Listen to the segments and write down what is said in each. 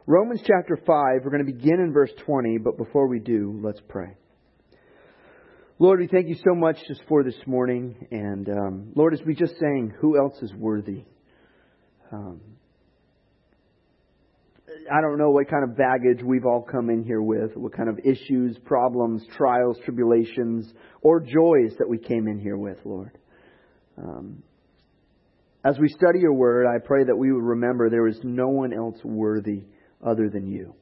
Romans chapter 5, we're going to begin in verse 20, but before we do, let's pray. Lord, we thank you so much just for this morning. And Lord, as we just sang, who else is worthy? I don't know what kind of baggage we've all come in here with, what kind of issues, problems, trials, tribulations, or joys that we came in here with, Lord. As we study your word, I pray that we would remember there is no one else worthy other than you.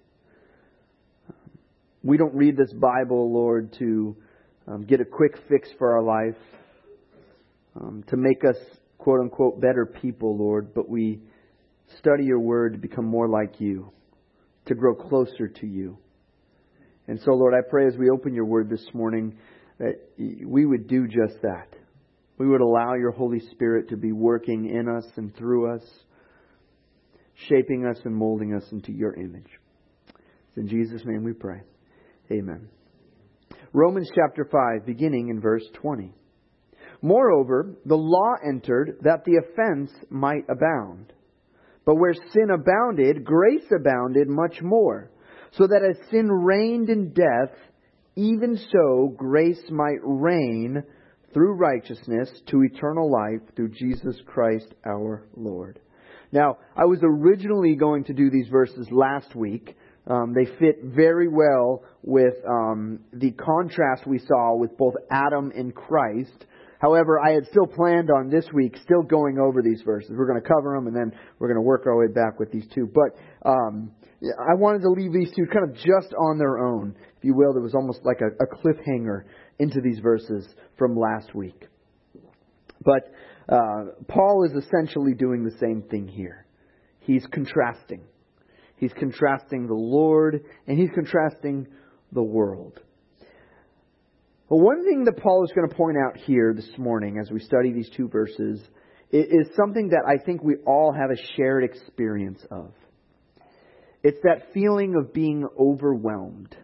We don't read this Bible, Lord, to get a quick fix for our life, to make us, quote unquote, better people, Lord, but we study your word to become more like you, to grow closer to you. And so, Lord, I pray as we open your word this morning that we would do just that. We would allow your Holy Spirit to be working in us and through us, shaping us and molding us into your image. It's in Jesus' name we pray. Amen. Romans chapter 5, beginning in verse 20. Moreover, the law entered that the offense might abound. But where sin abounded, grace abounded much more, so that as sin reigned in death, even so grace might reign through righteousness to eternal life through Jesus Christ our Lord. Now, I was originally going to do these verses last week. They fit very well with the contrast we saw with both Adam and Christ. However, I had still planned on this week still going over these verses. We're going to cover them and then we're going to work our way back with these two. But I wanted to leave these two kind of just on their own. If you will, there was almost like a cliffhanger into these verses from last week. But Paul is essentially doing the same thing here. He's contrasting. He's contrasting the Lord and he's contrasting the world. Well, one thing that Paul is going to point out here this morning as we study these two verses is something that I think we all have a shared experience of. It's that feeling of being overwhelmed.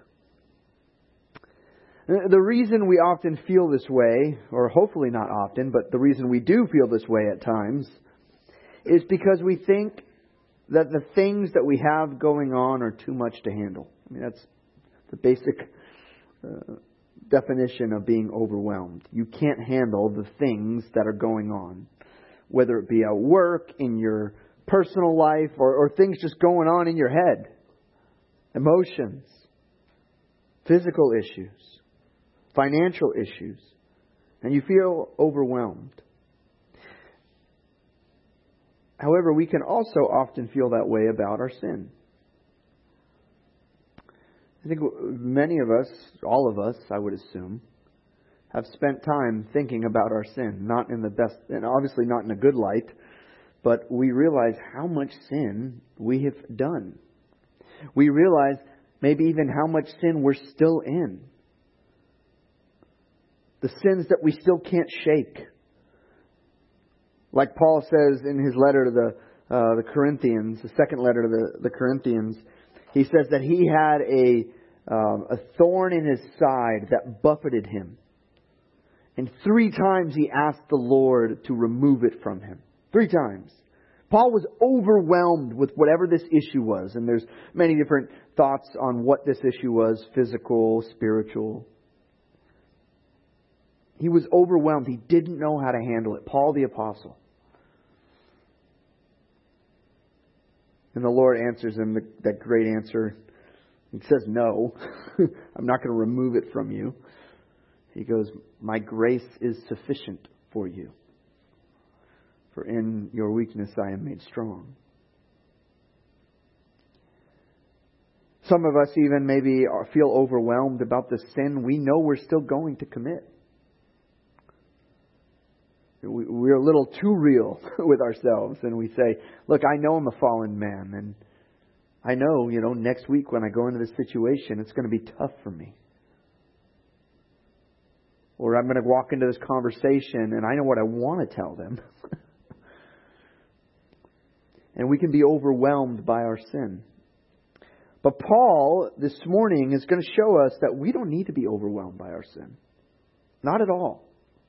The reason we often feel this way, or hopefully not often, but the reason we do feel this way at times, is because we think that the things that we have going on are too much to handle. I mean, that's the basic definition of being overwhelmed. You can't handle the things that are going on, whether it be at work, in your personal life, or things just going on in your head. Emotions, physical issues, financial issues, and you feel overwhelmed. However, we can also often feel that way about our sin. I think many of us, all of us, I would assume, have spent time thinking about our sin. Not in the best, and obviously not in a good light, but we realize how much sin we have done. We realize maybe even how much sin we're still in. The sins that we still can't shake. Like Paul says in his letter to the Corinthians, the second letter to the Corinthians, he says that he had a thorn in his side that buffeted him. And 3 times he asked the Lord to remove it from him. 3 times. Paul was overwhelmed with whatever this issue was. And there's many different thoughts on what this issue was. Physical, spiritual. He was overwhelmed. He didn't know how to handle it. Paul the Apostle. And the Lord answers him that great answer. He says, no, I'm not going to remove it from you. He goes, my grace is sufficient for you. For in your weakness I am made strong. Some of us even maybe feel overwhelmed about the sin we know we're still going to commit. We're a little too real with ourselves, and we say, look, I know I'm a fallen man, and I know, next week when I go into this situation, it's going to be tough for me. Or I'm going to walk into this conversation, and I know what I want to tell them. And we can be overwhelmed by our sin. But Paul, this morning, is going to show us that we don't need to be overwhelmed by our sin. Not at all.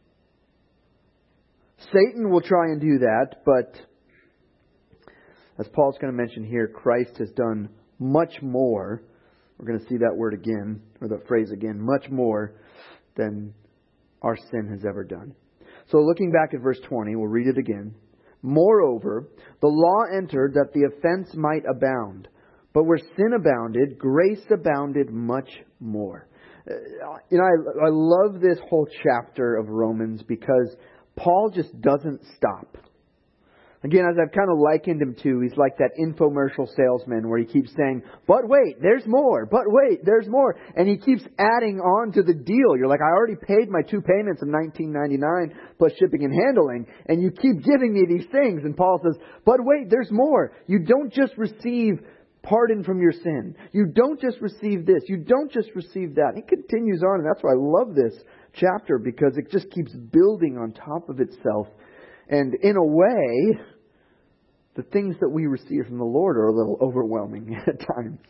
Satan will try and do that, but as Paul's going to mention here, Christ has done much more, we're going to see that word again, or that phrase again, much more than our sin has ever done. So looking back at verse 20, we'll read it again. Moreover, the law entered that the offense might abound. But where sin abounded, grace abounded much more. I love this whole chapter of Romans because Paul just doesn't stop. Again, as I've kind of likened him to, he's like that infomercial salesman where he keeps saying, but wait, there's more, but wait, there's more. And he keeps adding on to the deal. You're like, I already paid my 2 payments of $19.99 plus shipping and handling, and you keep giving me these things. And Paul says, but wait, there's more. You don't just receive pardon from your sin. You don't just receive this. You don't just receive that. He continues on, and that's why I love this chapter, because it just keeps building on top of itself. And in a way, the things that we receive from the Lord are a little overwhelming at times.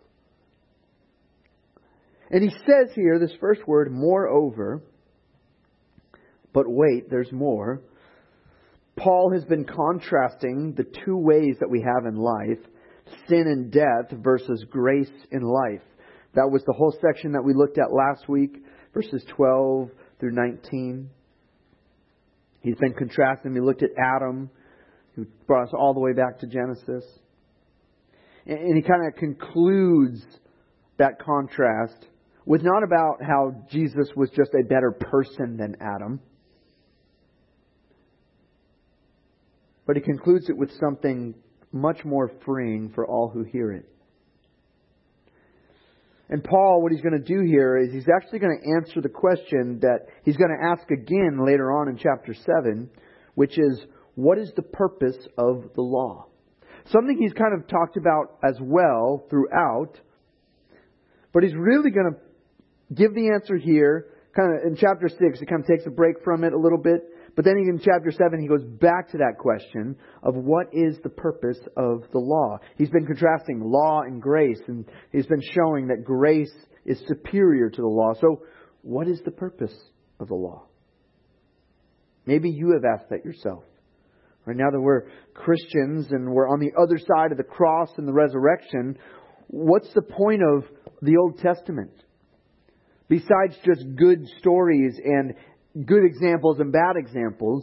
And he says here, this first word, moreover, but wait, there's more. Paul has been contrasting the two ways that we have in life, sin and death versus grace in life. That was the whole section that we looked at last week, verses 12 through 19. He's been contrasting. We looked at Adam, who brought us all the way back to Genesis. And he kind of concludes that contrast with not about how Jesus was just a better person than Adam, but he concludes it with something much more freeing for all who hear it. And Paul, what he's going to do here is he's actually going to answer the question that he's going to ask again later on in chapter 7, which is, what is the purpose of the law? Something he's kind of talked about as well throughout, but he's really going to give the answer here. Kind of in chapter 6, he kind of takes a break from it a little bit. But then in chapter 7, he goes back to that question of what is the purpose of the law. He's been contrasting law and grace, and he's been showing that grace is superior to the law. So what is the purpose of the law? Maybe you have asked that yourself. Right now that we're Christians and we're on the other side of the cross and the resurrection, what's the point of the Old Testament? Besides just good stories and good examples and bad examples,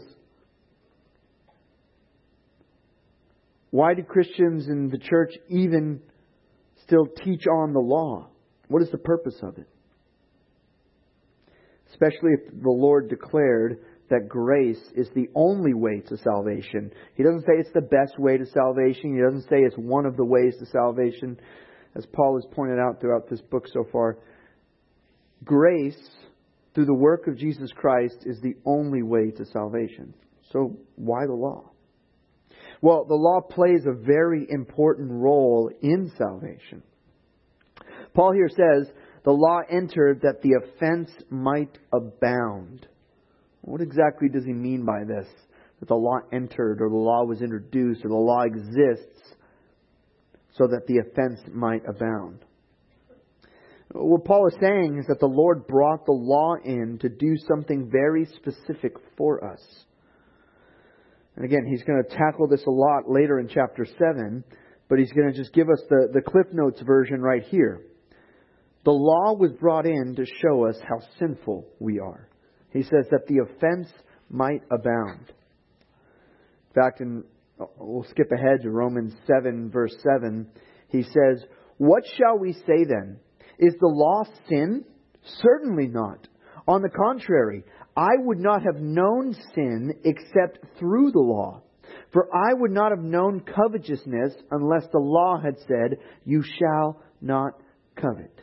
why do Christians in the church even still teach on the law? What is the purpose of it? Especially if the Lord declared that grace is the only way to salvation. He doesn't say it's the best way to salvation. He doesn't say it's one of the ways to salvation. As Paul has pointed out throughout this book so far, grace through the work of Jesus Christ is the only way to salvation. So why the law? Well, the law plays a very important role in salvation. Paul here says, the law entered that the offense might abound. What exactly does he mean by this? That the law entered, or the law was introduced, or the law exists so that the offense might abound. What Paul is saying is that the Lord brought the law in to do something very specific for us. And again, he's going to tackle this a lot later in chapter 7, but he's going to just give us the Cliff Notes version right here. The law was brought in to show us how sinful we are. He says that the offense might abound. In fact, we'll skip ahead to Romans 7, verse 7. He says, what shall we say then? Is the law sin? Certainly not. On the contrary, I would not have known sin except through the law. For I would not have known covetousness unless the law had said, you shall not covet.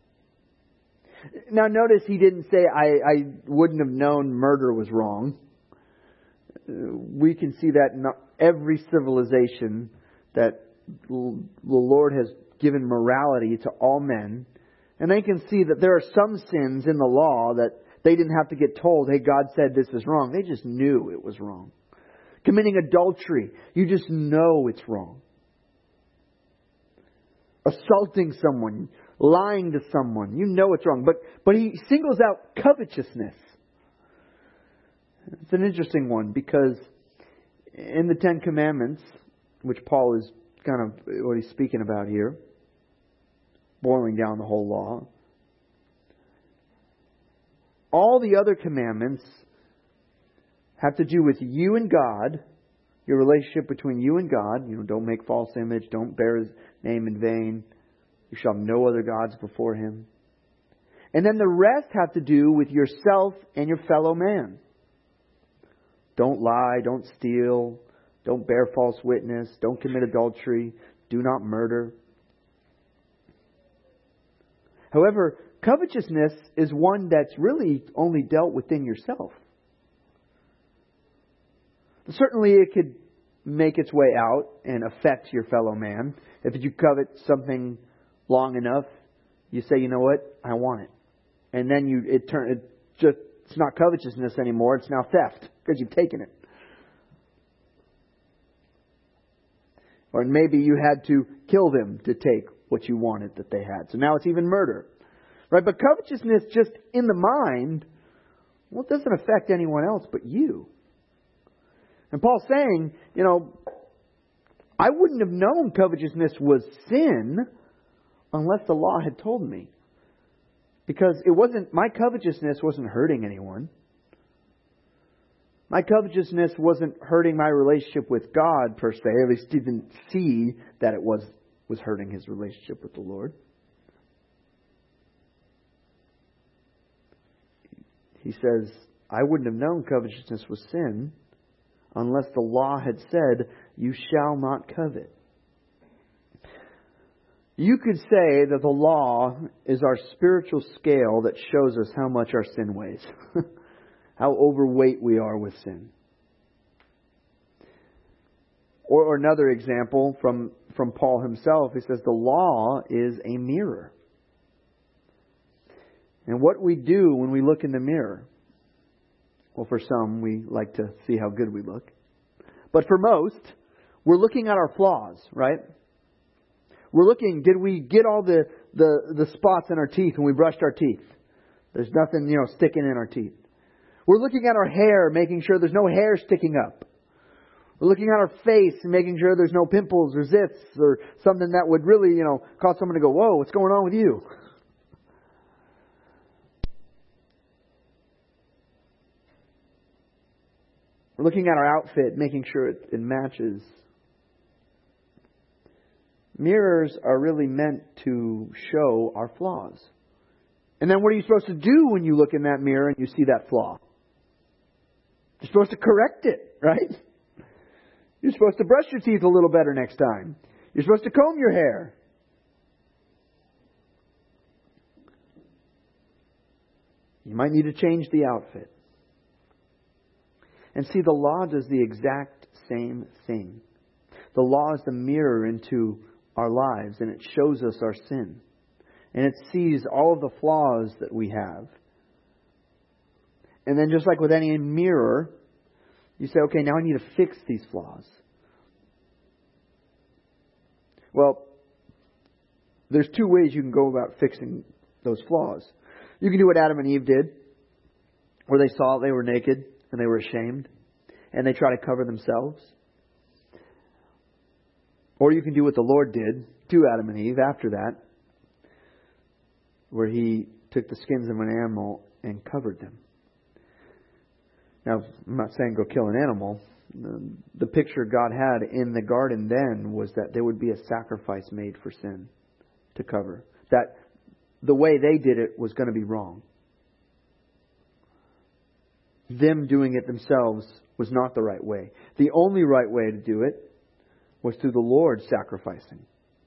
Now notice he didn't say, I wouldn't have known murder was wrong. We can see that in every civilization that the Lord has given morality to all men. And they can see that there are some sins in the law that they didn't have to get told, hey, God said this is wrong. They just knew it was wrong. Committing adultery, you just know it's wrong. Assaulting someone, lying to someone, you know it's wrong. But he singles out covetousness. It's an interesting one because in the Ten Commandments, which Paul is kind of what he's speaking about here, boiling down the whole law. All the other commandments have to do with you and God, your relationship between you and God. Don't make false image, don't bear His name in vain. You shall have no other gods before Him. And then the rest have to do with yourself and your fellow man. Don't lie, don't steal, don't bear false witness, don't commit adultery, do not murder. However, covetousness is one that's really only dealt within yourself. Certainly it could make its way out and affect your fellow man. If you covet something long enough, you say, you know what, I want it. And then it's not covetousness anymore, it's now theft because you've taken it. Or maybe you had to kill them to take what you wanted that they had. So now it's even murder. Right? But covetousness just in the mind, well, it doesn't affect anyone else but you. And Paul's saying, I wouldn't have known covetousness was sin unless the law had told me. Because my covetousness wasn't hurting anyone. My covetousness wasn't hurting my relationship with God per se. At least didn't see that it was hurting his relationship with the Lord. He says, I wouldn't have known covetousness was sin unless the law had said, you shall not covet. You could say that the law is our spiritual scale that shows us how much our sin weighs. How overweight we are with sin. Or another example from Paul himself, he says the law is a mirror. And what we do when we look in the mirror, well, for some, we like to see how good we look. But for most, we're looking at our flaws, right? We're looking, did we get all the spots in our teeth when we brushed our teeth? There's nothing, sticking in our teeth. We're looking at our hair, making sure there's no hair sticking up. We're looking at our face and making sure there's no pimples or zits or something that would really, cause someone to go, whoa, what's going on with you? We're looking at our outfit, making sure it matches. Mirrors are really meant to show our flaws. And then what are you supposed to do when you look in that mirror and you see that flaw? You're supposed to correct it, right? You're supposed to brush your teeth a little better next time. You're supposed to comb your hair. You might need to change the outfit. And see, the law does the exact same thing. The law is the mirror into our lives, and it shows us our sin. And it sees all of the flaws that we have. And then just like with any mirror, you say, okay, now I need to fix these flaws. Well, there's two ways you can go about fixing those flaws. You can do what Adam and Eve did, where they saw they were naked and they were ashamed, and they try to cover themselves. Or you can do what the Lord did to Adam and Eve after that, where He took the skins of an animal and covered them. Now, I'm not saying go kill an animal. The picture God had in the garden then was that there would be a sacrifice made for sin to cover. That the way they did it was going to be wrong. Them doing it themselves was not the right way. The only right way to do it was through the Lord sacrificing.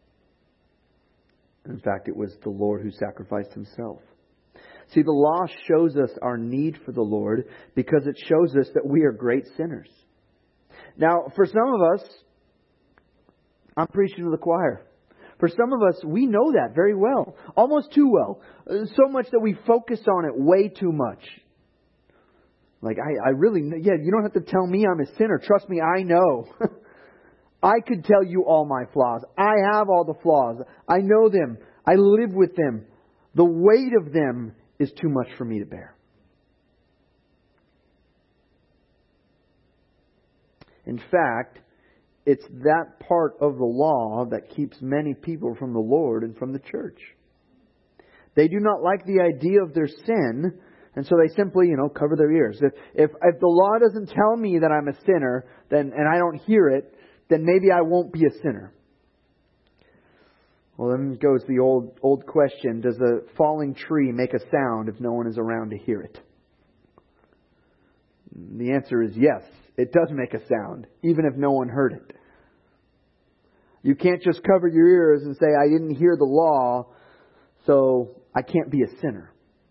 In fact, it was the Lord who sacrificed Himself. See, the law shows us our need for the Lord because it shows us that we are great sinners. Now, for some of us, I'm preaching to the choir. For some of us, we know that very well. Almost too well. So much that we focus on it way too much. Like, I really, you don't have to tell me I'm a sinner. Trust me, I know. I could tell you all my flaws. I have all the flaws. I know them. I live with them. The weight of them is too much for me to bear. In fact, it's that part of the law that keeps many people from the Lord and from the church. They do not like the idea of their sin, and so they simply, cover their ears. If the law doesn't tell me that I'm a sinner, and I don't hear it, then maybe I won't be a sinner. Well, then goes the old question, does a falling tree make a sound if no one is around to hear it? The answer is yes, it does make a sound, even if no one heard it. You can't just cover your ears and say, I didn't hear the law, so I can't be a sinner.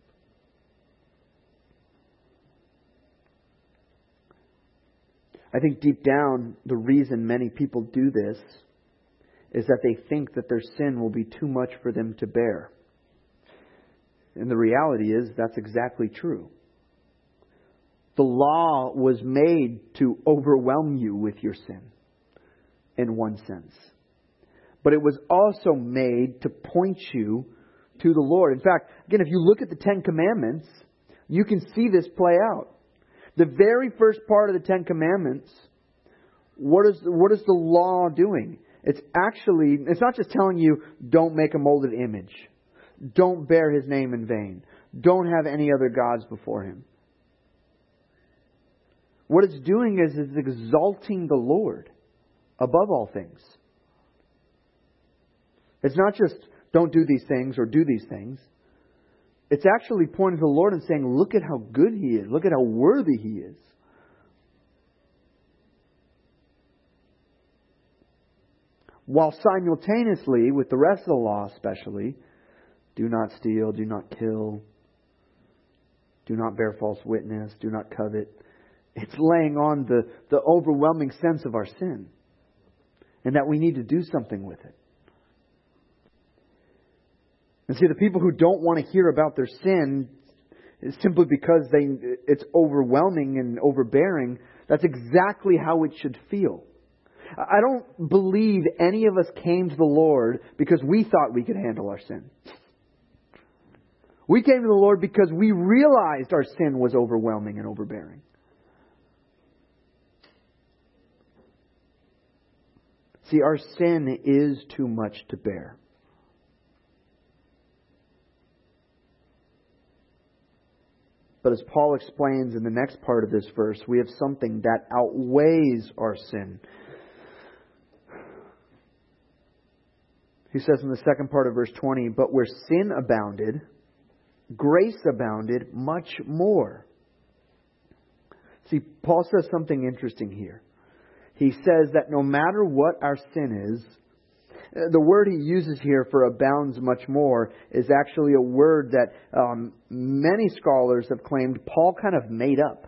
I think deep down, the reason many people do this is that they think that their sin will be too much for them to bear. And the reality is, that's exactly true. The law was made to overwhelm you with your sin, in one sense. But it was also made to point you to the Lord. In fact, again, if you look at the Ten Commandments, you can see this play out. The very first part of the Ten Commandments, what is the law doing? It's not just telling you, don't make a molded image. Don't bear His name in vain. Don't have any other gods before Him. What it's doing is it's exalting the Lord above all things. It's not just, don't do these things or do these things. It's actually pointing to the Lord and saying, look at how good He is. Look at how worthy He is. While simultaneously, with the rest of the law especially, do not steal, do not kill, do not bear false witness, do not covet. It's laying on the overwhelming sense of our sin. And that we need to do something with it. And see, the people who don't want to hear about their sin is simply because it's overwhelming and overbearing. That's exactly how it should feel. I don't believe any of us came to the Lord because we thought we could handle our sin. We came to the Lord because we realized our sin was overwhelming and overbearing. See, our sin is too much to bear. But as Paul explains in the next part of this verse, we have something that outweighs our sin. He says in the second part of verse 20, but where sin abounded, grace abounded much more. See, Paul says something interesting here. He says that no matter what our sin is, the word he uses here for abounds much more is actually a word that many scholars have claimed Paul kind of made up.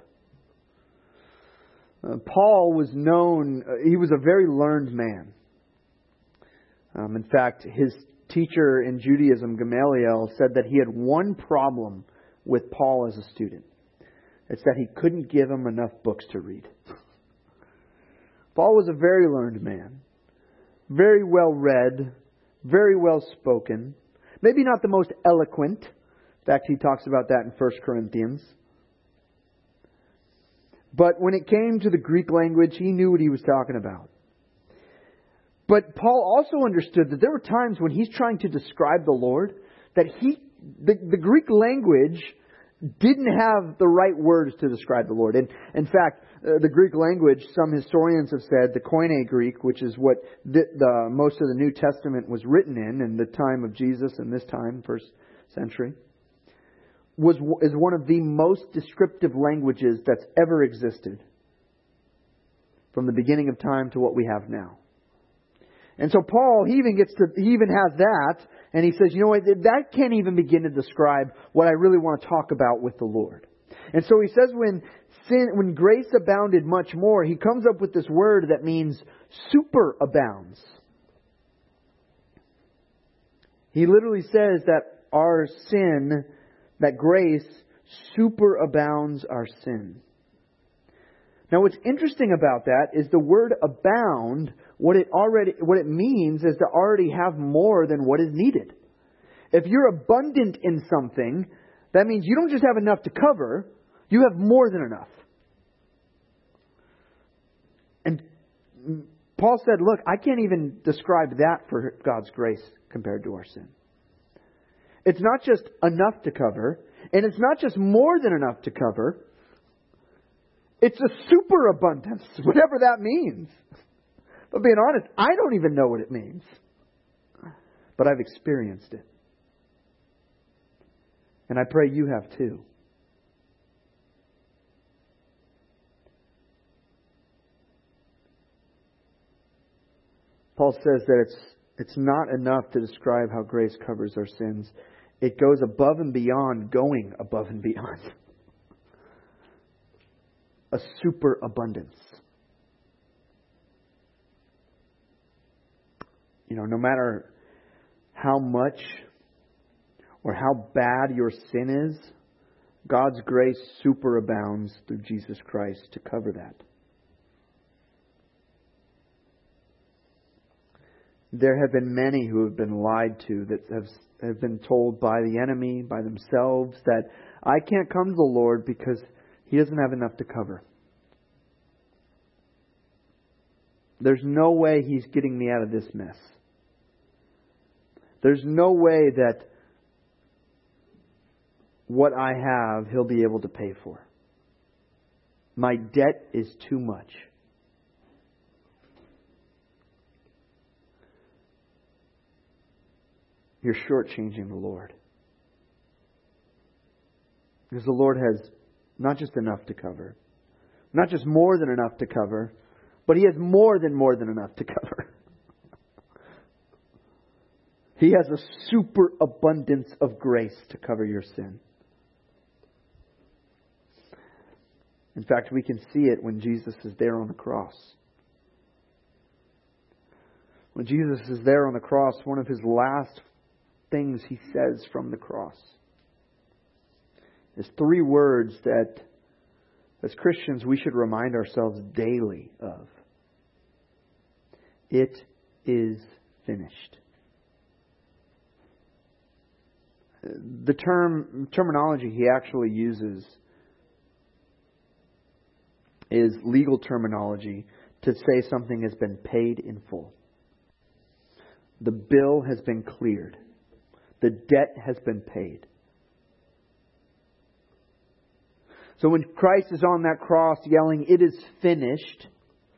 Paul was known, he was a very learned man. In fact, his teacher in Judaism, Gamaliel, said that he had one problem with Paul as a student. It's that he couldn't give him enough books to read. Paul was a very learned man. Very well read. Very well spoken. Maybe not the most eloquent. In fact, he talks about that in 1 Corinthians. But when it came to the Greek language, he knew what he was talking about. But Paul also understood that there were times when he's trying to describe the Lord that the Greek language didn't have the right words to describe the Lord. And in fact, the Greek language, some historians have said, the Koine Greek, which is what the most of the New Testament was written in the time of Jesus and this time, first century, is one of the most descriptive languages that's ever existed from the beginning of time to what we have now. And so Paul, he even has that, and he says, you know what, that can't even begin to describe what I really want to talk about with the Lord. And so he says when grace abounded much more, he comes up with this word that means superabounds. He literally says that our sin, that grace superabounds our sin. Now what's interesting about that is the word abound, what it means is to already have more than what is needed. If you're abundant in something, that means you don't just have enough to cover, you have more than enough. And Paul said, look, I can't even describe that for God's grace compared to our sin. It's not just enough to cover. And it's not just more than enough to cover. It's a superabundance, whatever that means. But being honest, I don't even know what it means. But I've experienced it. And I pray you have too. Paul says that it's not enough to describe how grace covers our sins. It goes above and beyond going above and beyond. A superabundance. No matter how much or how bad your sin is, God's grace superabounds through Jesus Christ to cover that. There have been many who have been lied to, that have been told by the enemy, by themselves, that I can't come to the Lord because He doesn't have enough to cover. There's no way He's getting me out of this mess. There's no way that what I have He'll be able to pay for. My debt is too much. You're shortchanging the Lord. Because the Lord has not just enough to cover, not just more than enough to cover, but He has more than enough to cover. He has a superabundance of grace to cover your sin. In fact, we can see it when Jesus is there on the cross. When Jesus is there on the cross, one of His last things He says from the cross is 3 words that, as Christians, we should remind ourselves daily of. It is finished. The terminology He actually uses is legal terminology to say something has been paid in full. The bill has been cleared. The debt has been paid. So when Christ is on that cross yelling, "It is finished,"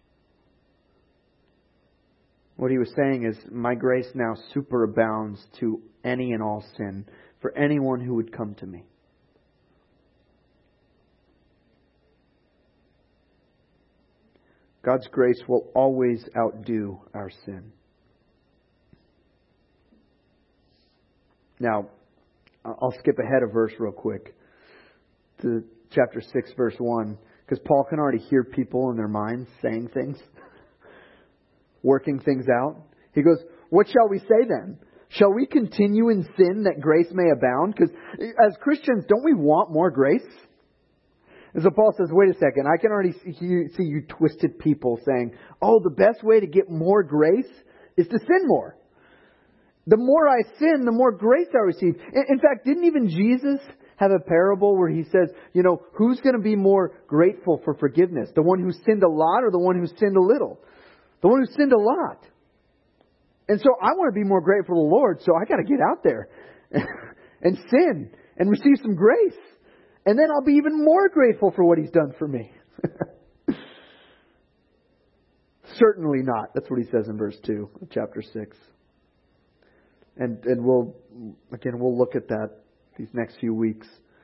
what He was saying is, my grace now superabounds to any and all sin for anyone who would come to me. God's grace will always outdo our sin. Now, I'll skip ahead a verse real quick to chapter 6, verse 1, because Paul can already hear people in their minds saying things, working things out. He goes, what shall we say then? Shall we continue in sin that grace may abound? Because as Christians, don't we want more grace? And so Paul says, wait a second, I can already see you twisted people saying, oh, the best way to get more grace is to sin more. The more I sin, the more grace I receive. In fact, didn't even Jesus have a parable where He says, who's going to be more grateful for forgiveness? The one who sinned a lot or the one who sinned a little? The one who sinned a lot. And so I want to be more grateful to the Lord, so I got to get out there and sin and receive some grace. And then I'll be even more grateful for what He's done for me. Certainly not. That's what He says in verse 2 of chapter 6. And we'll look at that these next few weeks.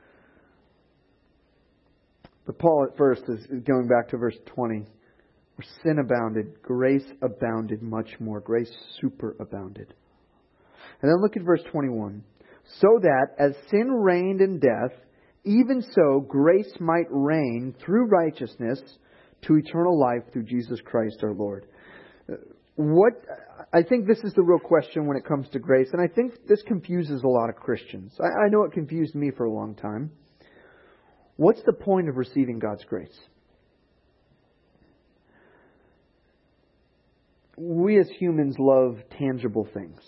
But Paul at first is going back to verse 20. Where sin abounded, grace abounded much more. Grace superabounded. And then look at verse 21. So that as sin reigned in death, even so grace might reign through righteousness to eternal life through Jesus Christ our Lord. I think this is the real question when it comes to grace, and I think this confuses a lot of Christians. I know it confused me for a long time. What's the point of receiving God's grace? We as humans love tangible things.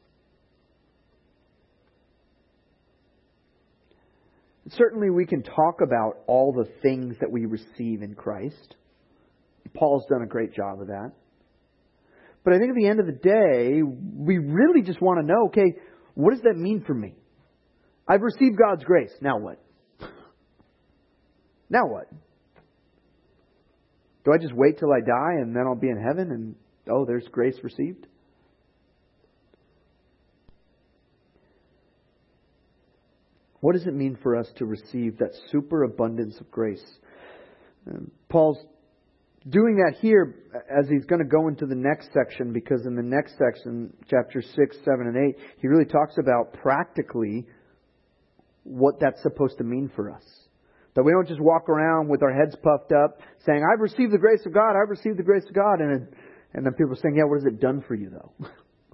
Certainly we can talk about all the things that we receive in Christ. Paul's done a great job of that. But I think at the end of the day, we really just want to know, okay, what does that mean for me? I've received God's grace. Now what? Now what? Do I just wait till I die and then I'll be in heaven and, oh, there's grace received? What does it mean for us to receive that superabundance of grace? Paul's doing that here as he's going to go into the next section, because in the next section, chapters 6, 7, and 8, he really talks about practically what that's supposed to mean for us. That we don't just walk around with our heads puffed up saying, I've received the grace of God, I've received the grace of God. And then people are saying, yeah, what has it done for you though?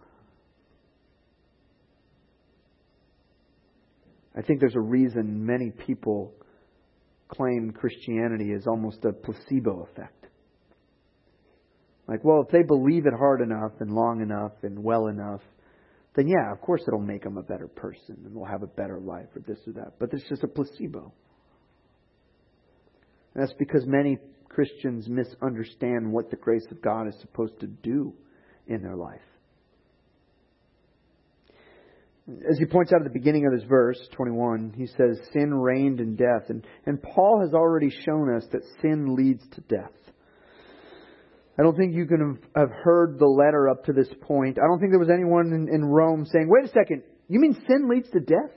I think there's a reason many people claim Christianity is almost a placebo effect. Like, well, if they believe it hard enough and long enough and well enough, then yeah, of course it'll make them a better person and they'll have a better life or this or that. But it's just a placebo. And that's because many Christians misunderstand what the grace of God is supposed to do in their life. As he points out at the beginning of his verse, 21, he says, sin reigned in death. And Paul has already shown us that sin leads to death. I don't think you can have heard the letter up to this point. I don't think there was anyone in Rome saying, wait a second, you mean sin leads to death?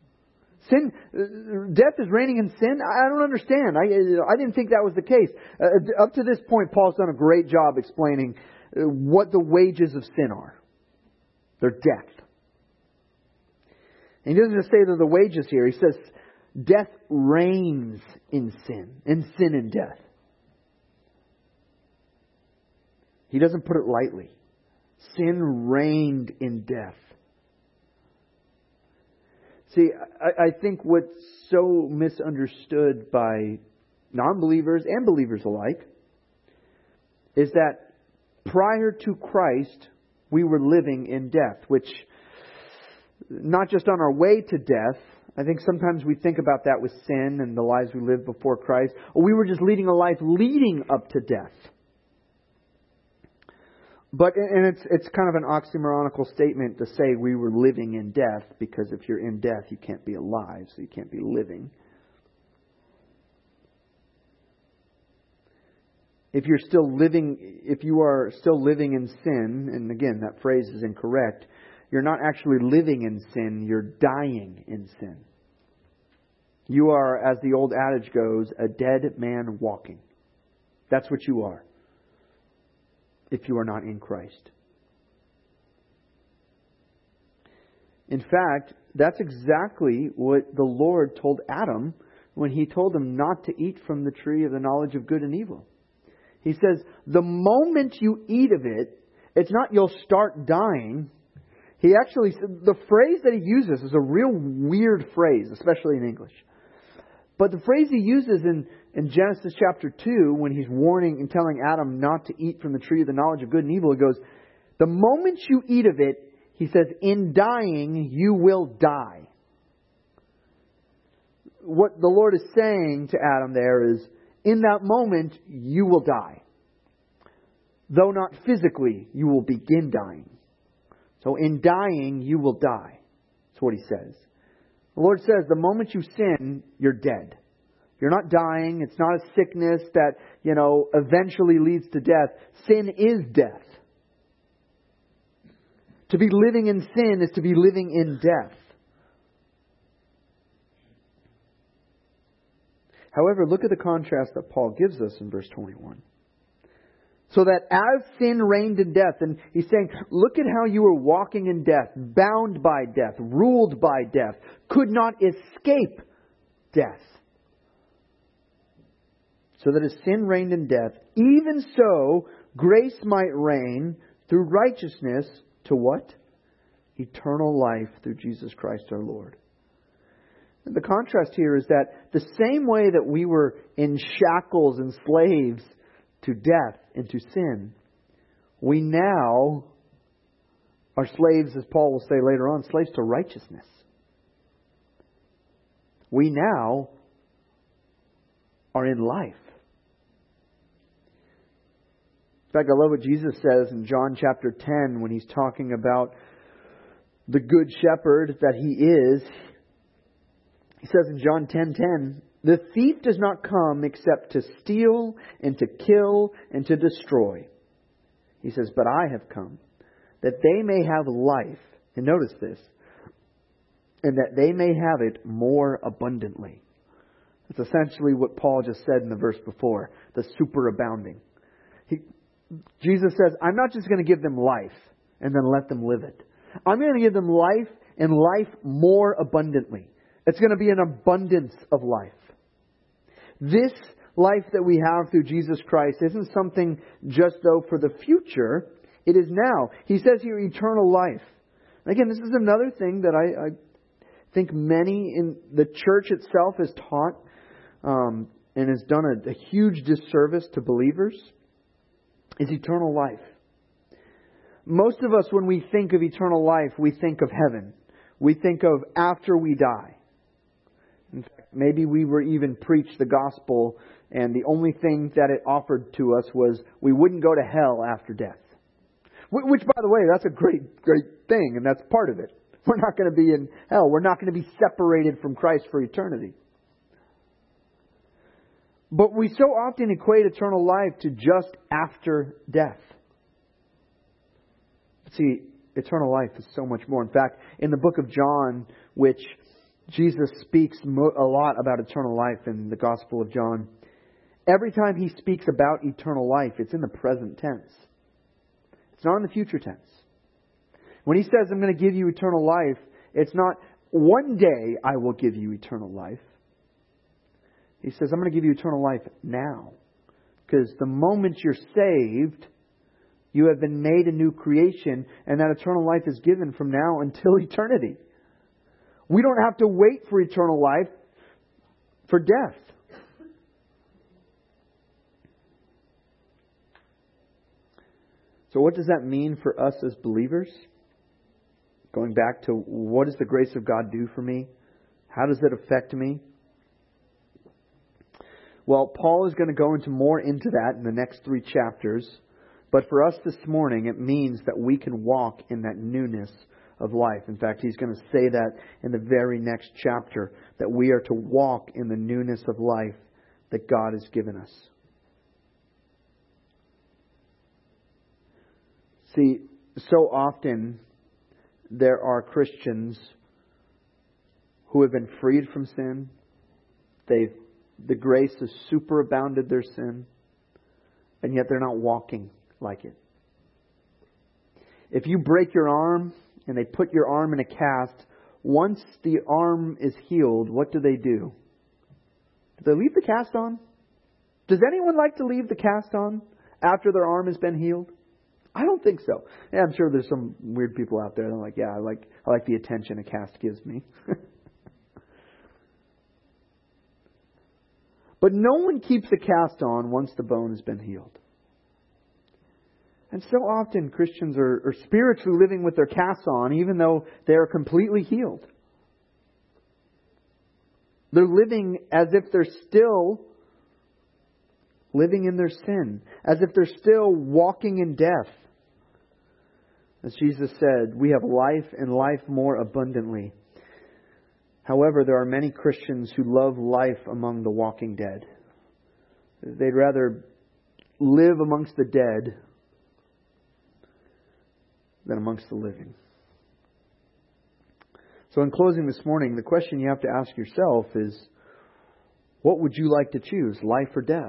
Death is reigning in sin? I don't understand. I didn't think that was the case. Up to this point, Paul's done a great job explaining what the wages of sin are. They're death. And he doesn't just say they're the wages here. He says death reigns in sin and death. He doesn't put it lightly. Sin reigned in death. See, I think what's so misunderstood by non-believers and believers alike is that prior to Christ, we were living in death, which, not just on our way to death. I think sometimes we think about that with sin and the lives we lived before Christ. Or we were just leading a life leading up to death. And it's kind of an oxymoronical statement to say we were living in death, because if you're in death, you can't be alive, so you can't be living. If you are still living in sin, and again, that phrase is incorrect, you're not actually living in sin, you're dying in sin. You are, as the old adage goes, a dead man walking. That's what you are, if you are not in Christ. In fact, that's exactly what the Lord told Adam when He told him not to eat from the tree of the knowledge of good and evil. He says, the moment you eat of it, it's not you'll start dying. He actually, the phrase that he uses is a real weird phrase, especially in English. But the phrase he uses in Genesis chapter 2, when he's warning and telling Adam not to eat from the tree of the knowledge of good and evil, he goes, the moment you eat of it, he says, in dying, you will die. What the Lord is saying to Adam there is, in that moment, you will die. Though not physically, you will begin dying. So in dying, you will die. That's what he says. The Lord says, the moment you sin, you're dead. You're not dying. It's not a sickness that, eventually leads to death. Sin is death. To be living in sin is to be living in death. However, look at the contrast that Paul gives us in verse 21. So that as sin reigned in death, and he's saying, look at how you were walking in death, bound by death, ruled by death, could not escape death. So that as sin reigned in death, even so grace might reign through righteousness to what? Eternal life through Jesus Christ our Lord. And the contrast here is that the same way that we were in shackles and slaves to death and to sin, we now are slaves, as Paul will say later on, slaves to righteousness. We now are in life. In fact, I love what Jesus says in John chapter 10 when He's talking about the good shepherd that He is. He says in John 10:10, "The thief does not come except to steal and to kill and to destroy." He says, "But I have come that they may have life." And notice this. "And that they may have it more abundantly." That's essentially what Paul just said in the verse before, the superabounding. Jesus says, I'm not just going to give them life and then let them live it. I'm going to give them life and life more abundantly. It's going to be an abundance of life. This life that we have through Jesus Christ isn't something just though for the future. It is now. He says here eternal life. Again, this is another thing that I think many in the church itself has taught and has done a huge disservice to believers, is eternal life. Most of us, when we think of eternal life, we think of heaven. We think of after we die. In fact, maybe we were even preached the gospel and the only thing that it offered to us was we wouldn't go to hell after death. Which, by the way, that's a great thing, and that's part of it. We're not going to be in hell. We're not going to be separated from Christ for eternity. But we so often equate eternal life to just after death. See, eternal life is so much more. In fact, in the book of John, which Jesus speaks a lot about eternal life in the Gospel of John, every time He speaks about eternal life, it's in the present tense. It's not in the future tense. When He says, I'm going to give you eternal life, it's not one day I will give you eternal life. He says, I'm going to give you eternal life now. Because the moment you're saved, you have been made a new creation, and that eternal life is given from now until eternity. We don't have to wait for eternal life for death. So what does that mean for us as believers? Going back to what does the grace of God do for me? How does it affect me? Well, Paul is going to go more into that in the next 3 chapters. But for us this morning, it means that we can walk in that newness of life. In fact, he's going to say that in the very next chapter, that we are to walk in the newness of life that God has given us. See, so often there are Christians who have been freed from sin. The grace has superabounded their sin, and yet they're not walking like it. If you break your arm and they put your arm in a cast, once the arm is healed, what do? Do they leave the cast on? Does anyone like to leave the cast on after their arm has been healed? I don't think so. Yeah, I'm sure there's some weird people out there that are like, yeah, I like the attention a cast gives me. But no one keeps a cast on once the bone has been healed. And so often Christians are spiritually living with their casts on even though they are completely healed. They're living as if they're still living in their sin. As if they're still walking in death. As Jesus said, we have life and life more abundantly. However, there are many Christians who love life among the walking dead. They'd rather live amongst the dead than amongst the living. So in closing this morning, the question you have to ask yourself is, what would you like to choose, life or death?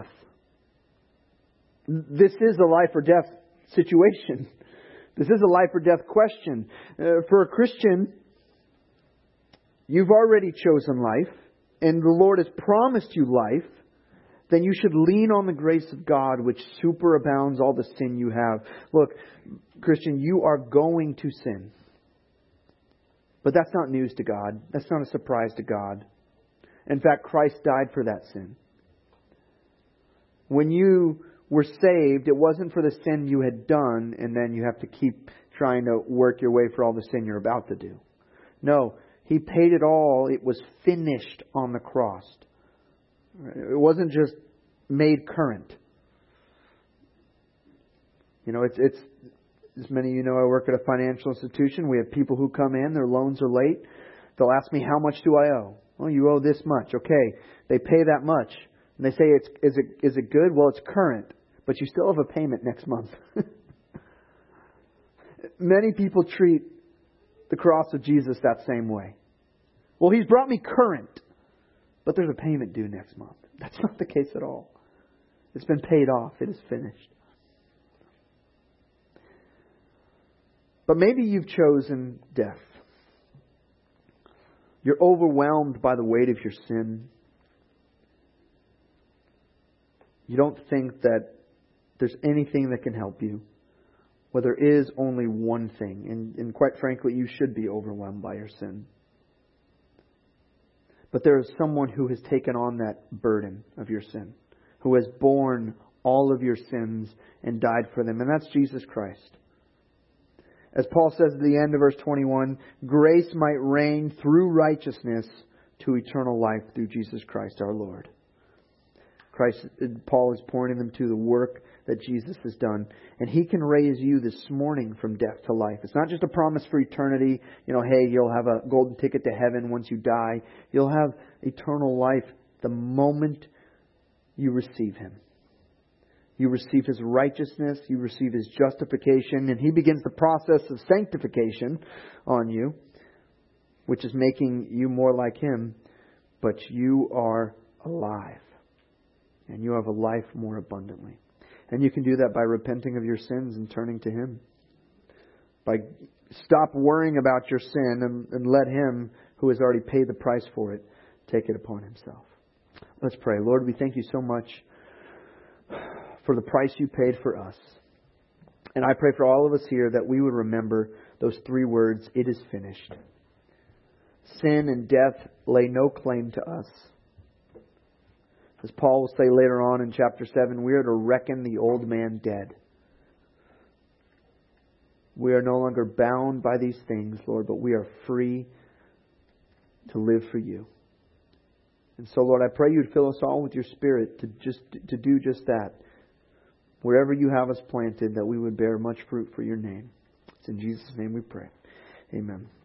This is a life or death situation. This is a life or death question. For a Christian, you've already chosen life, and the Lord has promised you life, then you should lean on the grace of God, which superabounds all the sin you have. Look, Christian, you are going to sin. But that's not news to God. That's not a surprise to God. In fact, Christ died for that sin. When you were saved, it wasn't for the sin you had done, and then you have to keep trying to work your way for all the sin you're about to do. No, He paid it all. It was finished on the cross. It wasn't just made current. You know, it's as many of you know, I work at a financial institution. We have people who come in, their loans are late. They'll ask me, how much do I owe? Well, you owe this much. Okay, they pay that much. And they say, is it good? Well, it's current. But you still have a payment next month. Many people treat the cross of Jesus that same way. Well, He's brought me current, but there's a payment due next month. That's not the case at all. It's been paid off. It is finished. But maybe you've chosen death. You're overwhelmed by the weight of your sin. You don't think that there's anything that can help you. Well, there is only one thing. And quite frankly, you should be overwhelmed by your sin. But there is someone who has taken on that burden of your sin, who has borne all of your sins and died for them. And that's Jesus Christ. As Paul says at the end of verse 21, grace might reign through righteousness to eternal life through Jesus Christ our Lord. Paul is pointing them to the work that Jesus has done. And He can raise you this morning from death to life. It's not just a promise for eternity. Hey, you'll have a golden ticket to heaven once you die. You'll have eternal life the moment you receive Him. You receive His righteousness. You receive His justification. And He begins the process of sanctification on you, which is making you more like Him. But you are alive. And you have a life more abundantly. And you can do that by repenting of your sins and turning to Him. By stop worrying about your sin and let Him, who has already paid the price for it, take it upon Himself. Let's pray. Lord, we thank You so much for the price You paid for us. And I pray for all of us here that we would remember those 3 words, it is finished. Sin and death lay no claim to us. As Paul will say later on in chapter 7, we are to reckon the old man dead. We are no longer bound by these things, Lord, but we are free to live for You. And so, Lord, I pray You'd fill us all with Your Spirit to do just that. Wherever You have us planted, that we would bear much fruit for Your name. It's in Jesus' name we pray. Amen.